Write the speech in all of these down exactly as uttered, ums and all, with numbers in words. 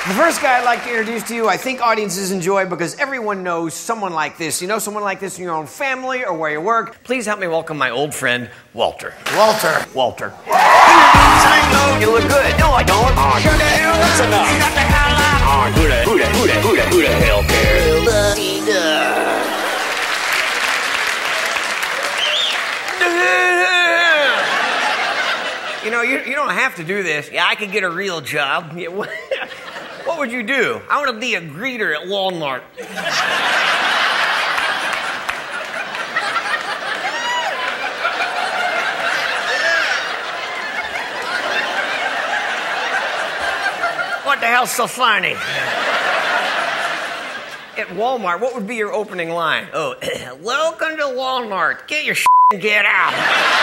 The first guy I'd like to introduce to you, I think audiences enjoy because everyone knows someone like this. You know someone like this in your own family or where you work. Please help me welcome my old friend, Walter. Walter. Walter. You look good. No, I don't. Oh, who the hell? That's enough. Shut the hell up. Oh, who the, who the, who the, who the, who the hell cares? You know, you, you don't have to do this. Yeah, I could get a real job. Yeah, what, what would you do? I want to be a greeter at Walmart. What the hell's so funny? At Walmart, what would be your opening line? Oh, welcome to Walmart. Get your shit and get out.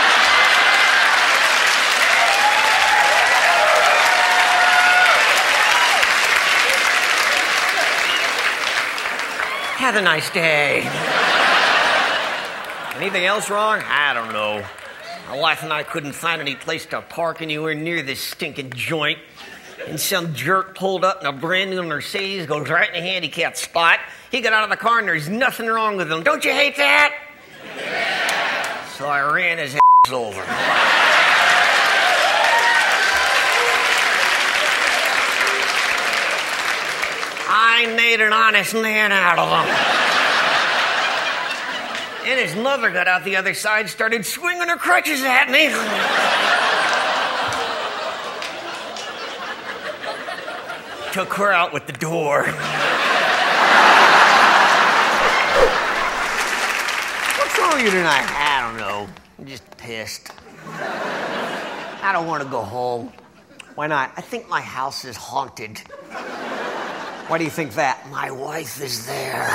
Have a nice day. Anything else wrong? I don't know. My wife and I couldn't find any place to park anywhere near this stinking joint. And some jerk pulled up in a brand new Mercedes, goes right in the handicapped spot. He got out of the car and there's nothing wrong with him. Don't you hate that? Yeah. So I ran his ass over. I made an honest man out of him. And his mother got out the other side, started swinging her crutches at me. Took her out with the door. What's wrong with you tonight? I don't know. I'm just pissed. I don't want to go home. Why not? I think my house is haunted. Why do you think that? My wife is there.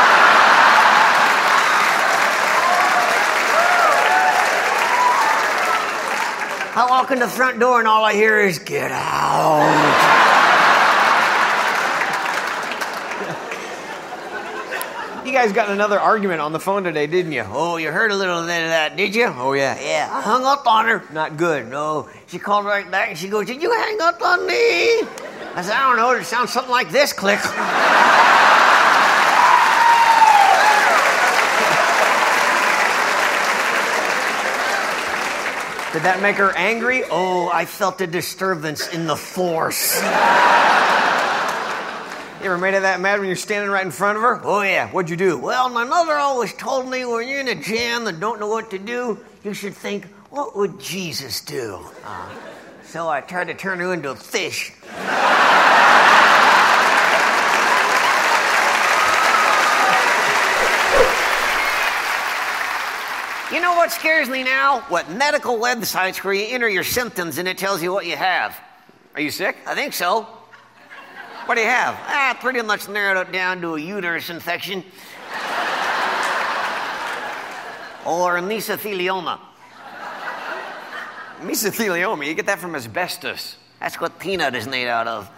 I walk in the front door and all I hear is, get out. You guys got in another argument on the phone today, didn't you? Oh, you heard a little bit of that, did you? Oh, yeah. Yeah, I hung up on her. Not good, no. She called right back and she goes, did you hang up on me? I said, I don't know. It sounds something like this. Click. Did that make her angry? Oh, I felt a disturbance in the force. You ever made her that mad when you're standing right in front of her? Oh, yeah. What'd you do? Well, my mother always told me when you're in a jam and don't know what to do, you should think, what would Jesus do? Uh, so I tried to turn her into a fish. You know what scares me now? What medical websites where you enter your symptoms and it tells you what you have. Are you sick? I think so. What do you have? Ah, pretty much narrowed it down to a uterus infection. Or mesothelioma. Mesothelioma? You get that from asbestos. That's what peanut is made out of.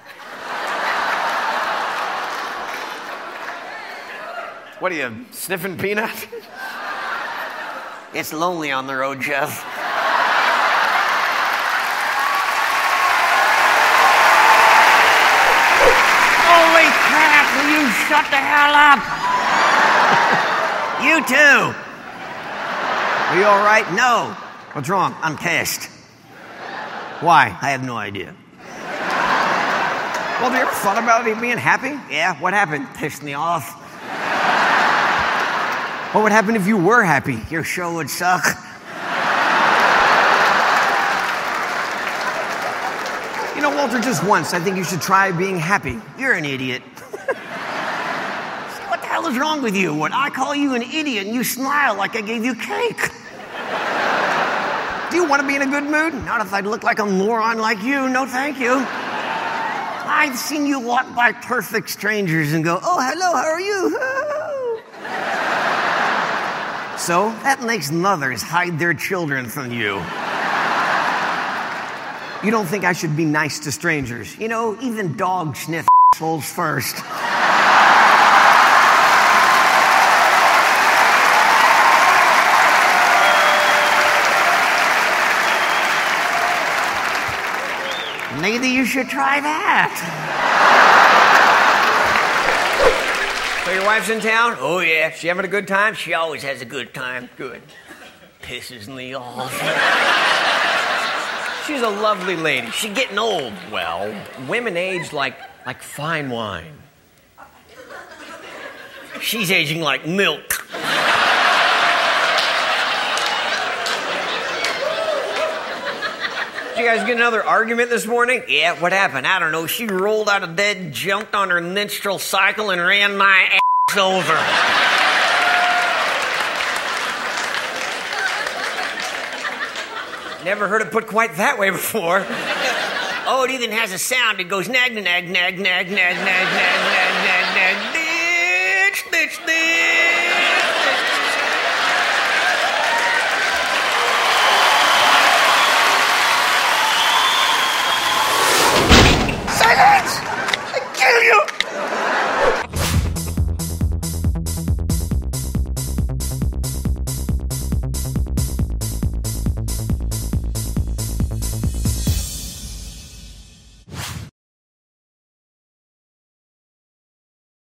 What are you, sniffing peanut? It's lonely on the road, Jeff. Holy crap, will you shut the hell up? You too. Are you all right? No. What's wrong? I'm pissed. Why? I have no idea. Well, have you ever thought about it being happy? Yeah, what happened? Pissed me off. What would happen if you were happy? Your show would suck. You know, Walter, just once, I think you should try being happy. You're an idiot. What the hell is wrong with you? When I call you an idiot and you smile like I gave you cake. Do you want to be in a good mood? Not if I look like a moron like you. No, thank you. I've seen you walk by perfect strangers and go, oh, hello, how are you? So that makes mothers hide their children from you. You don't think I should be nice to strangers? You know, even dogs sniff assholes first. Maybe you should try that. So your wife's in town? Oh, yeah. She having a good time? She always has a good time. Good. Pisses me off. She's a lovely lady. She's getting old. Well, women age like, like fine wine. She's aging like milk. Did you guys get another argument this morning? Yeah, what happened? I don't know. She rolled out of bed, jumped on her menstrual cycle, and ran my ass over. Never heard it put quite that way before. Oh, it even has a sound. It goes nag, nag, nag, nag, nag, nag, nag, nag, nag, nag, bitch, bitch, bitch.